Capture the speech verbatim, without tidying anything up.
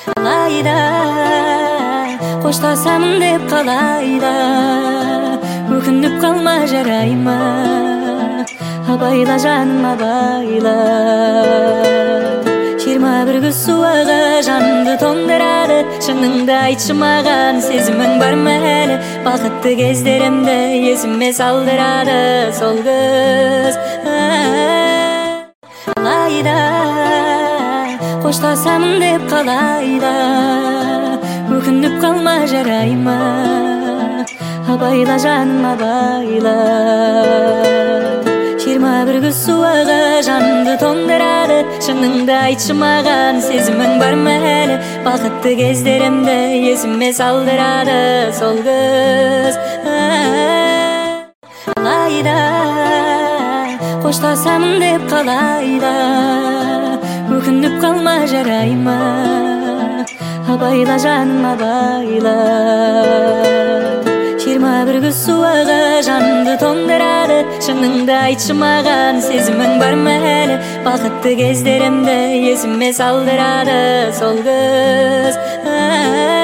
Алайда коштасамын деп калайда, өкүнүп калма жарайма, абайла жаным абайла. Жыйырма бир күз суага жанымды тоңдырады, шыныңды айтчы маган, сезимиң бармы эле? Бакытты кездеримди эсиме салдырады сол көз. Алайда коштасамын деп калайда, өкүнүп калма жарайма, абайла жаным абайла. Жыйырма бир күз суага жанымды тоңдырады, шыныңды айтчы маган, сезимиң бармы эле? Бакытты кездеримди эсиме салдырады сол көз. Алайда коштасамын деп калайда, өкүнүп калма жарайма, абайла жаным абайла. Жыйырма бир күз суага жанымды тоңдырады, шыныңды айтчы маган, сезимиң бармы эле? Бакытты кездеримди эсиме салдырады сол көз.